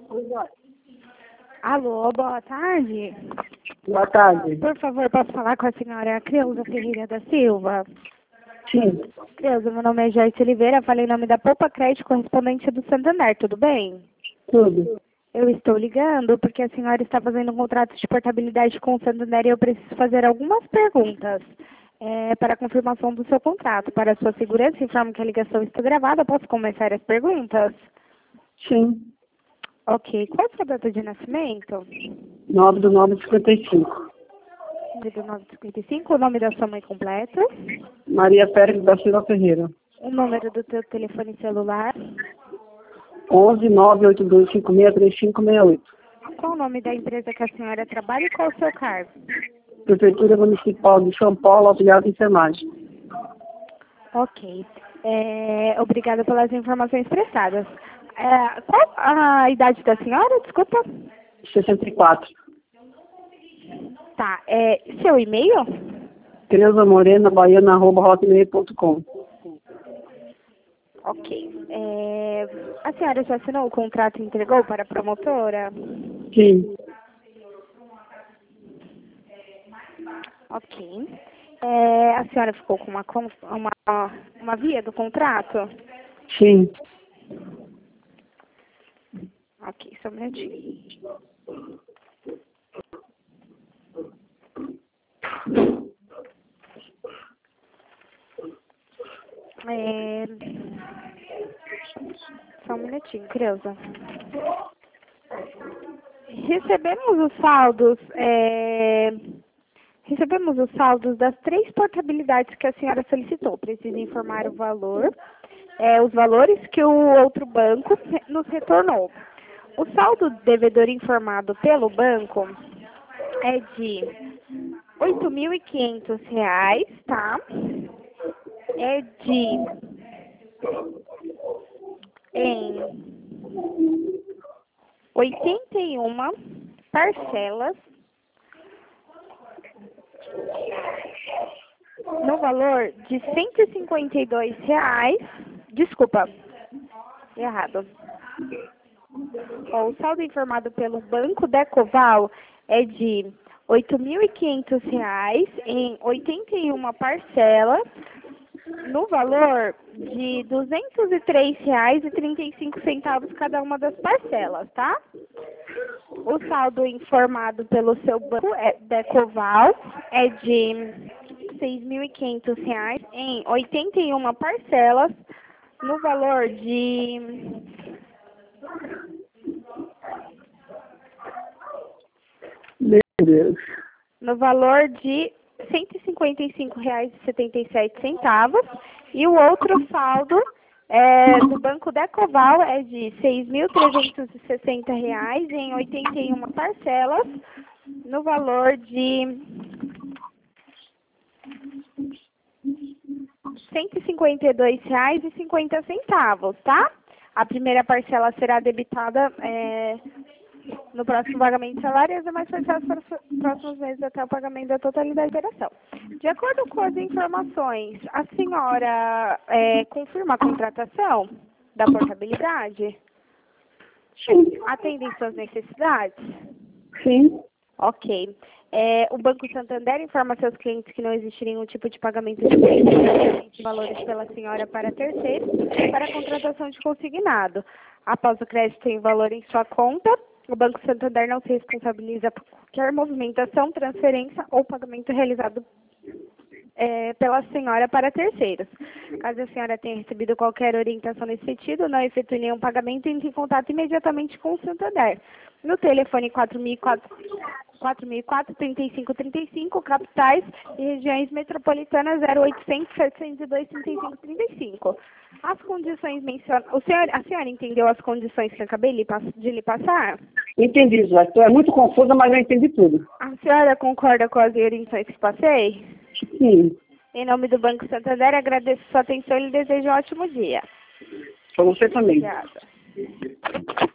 Alô, boa tarde. Boa tarde. Por favor, posso falar com a senhora Creuza Ferreira da Silva? Sim, Creuza, meu nome é Joyce Oliveira, falei em nome da Poupa Crédito, correspondente do Santander, tudo bem? tudo. Eu estou ligando porque a senhora está fazendo um contrato de portabilidade com o Santander e eu preciso fazer algumas perguntas para a confirmação do seu contrato. Para a sua segurança, informo que a ligação está gravada. Posso começar as perguntas? Sim. Ok. Qual é a sua data de nascimento? 9/9/55. De 955, o nome da sua mãe completa? Maria Félix da Silva Ferreira. O número do teu telefone celular? 11-982-563568. Qual o nome da empresa que a senhora trabalha e qual o seu cargo? Prefeitura Municipal de São Paulo, auxiliar de enfermagem. Ok. Obrigada pelas informações prestadas. Qual a idade da senhora? Desculpa. 64. Tá. Seu e-mail? Creuza Morena, baiana@hotmail.com. Ok. A senhora já assinou o contrato e entregou para a promotora? Sim, Ok. A senhora ficou com uma via do contrato? sim. Ok, só um minutinho. Só um minutinho, Creuza. Recebemos os saldos das 3 portabilidades que a senhora solicitou. Preciso informar o valor, os valores que o outro banco nos retornou. O saldo devedor informado pelo banco é de R$ 8.500, tá? É em 81 parcelas no valor de R$ 152. Desculpa, errado. O saldo informado pelo Banco Decoval é de R$ 8.500 em 81 parcelas no valor de R$ 203,35 cada uma das parcelas, tá? O saldo informado pelo seu banco Decoval é de R$ 6.500 em 81 parcelas no valor de Meu Deus. R$ 155,77 e o outro saldo do Banco Decoval é de R$ 6.360 em 81 parcelas no valor de R$ 152,50, tá? A primeira parcela será debitada no próximo pagamento de salário e as demais parcelas para os próximos meses até o pagamento da totalidade da operação. De acordo com as informações, a senhora confirma a contratação da portabilidade? Sim. Atendem suas necessidades? Sim. Ok. O Banco Santander informa seus clientes que não existiria nenhum tipo de pagamento de valores pela senhora para terceiros para a contratação de consignado. Após o crédito em valor em sua conta, o Banco Santander não se responsabiliza por qualquer movimentação, transferência ou pagamento realizado pela senhora para terceiros. Caso a senhora tenha recebido qualquer orientação nesse sentido, não efetue nenhum pagamento, entre em contato imediatamente com o Santander. No telefone 4004-3535, capitais e regiões metropolitanas 0800-702-3535. As condições mencionadas... A senhora entendeu as condições que eu acabei de lhe passar? Entendi, Joyce. Tu é muito confusa, mas eu entendi tudo. A senhora concorda com as orientações que passei? Sim. Em nome do Banco Santander, agradeço sua atenção e lhe desejo um ótimo dia. Para você também. Obrigada.